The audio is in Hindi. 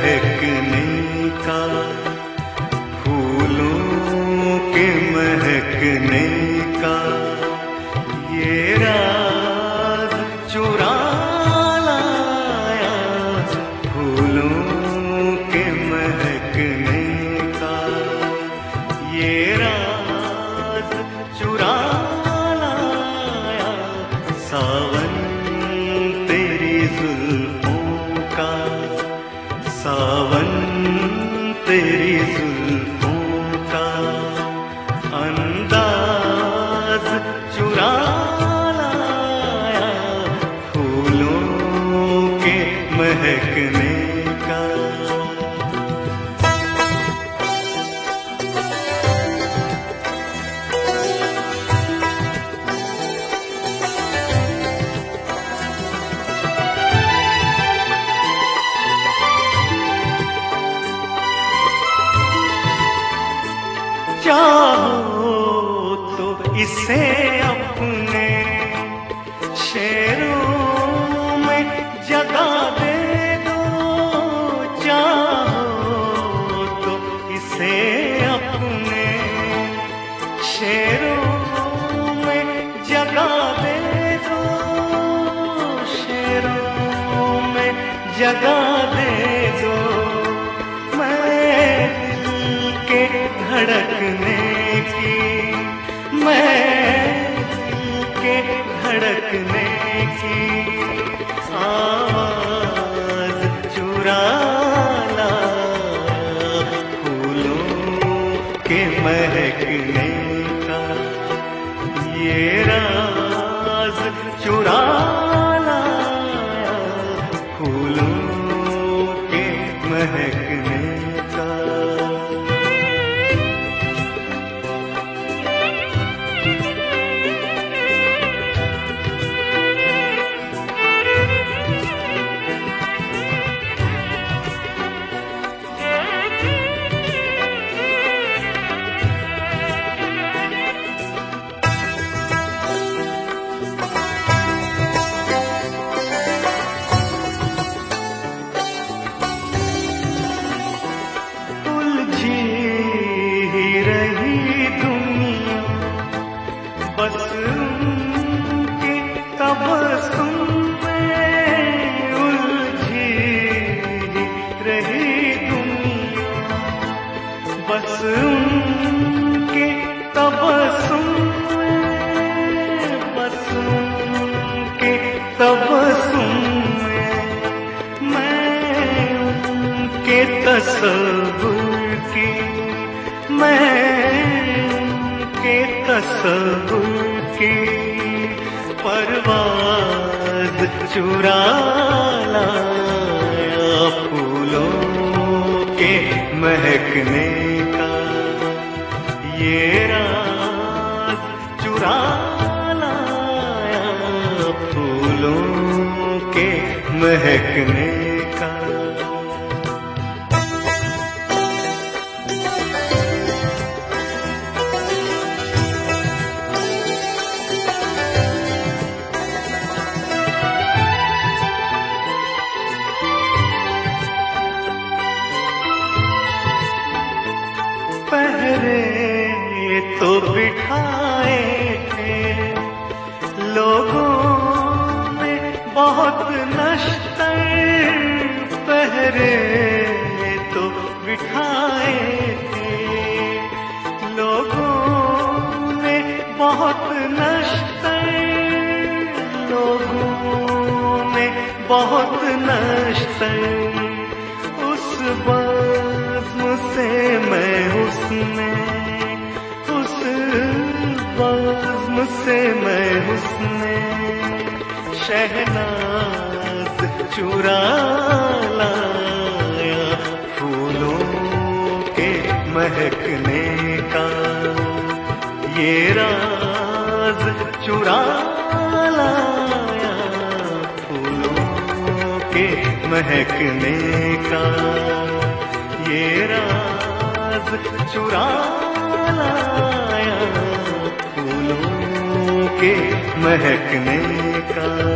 महकने का, फूलों के महकने का ये राज चुरा लाया, फूलों के महकने का ये राज चुरा लाया। सावन तेरी जुल्फों का, सावन तेरी जुल्फों का अंदाज चुरा लाया, फूलों के महकने का। चाहो तो इसे अपने शेरों में जगा दे दो, चाहो तो इसे अपने शेरों में जगा दे दो, शेरों में जगा दे दो। मैं दिल के धड़कने की, मैं दिल के धड़कने की आवाज चुरा लाया, फूलों के महकने का ये राज चुरा लाया, फूलों के महकने का। बस उनके तबस्सुम में उलझी रही दुनिया, बस उनके तबस्सुम में, बस उनके तबस्सुम में मैं उनके तसव्वुर की, मैं के तसव्वुर की परवाज़ चुरा लाया, फूलों के महकने का ये राज चुरा लाया, फूलों के महकने का। पहरे तो बिठाए थे लोगों ने बहुत नश्तर, पहरे तो बिठाए थे लोगों ने बहुत नश्तर, लोगों ने बहुत नश्तर। उस बज़्म से मैं हुस्ने, उस बज़्म से मैं हुस्ने शहनाज चुरा लाया, फूलों के महकने का ये राज चुरा लाया, फूलों के महकने का ये राज चुरा लाया, फूलों के महकने का।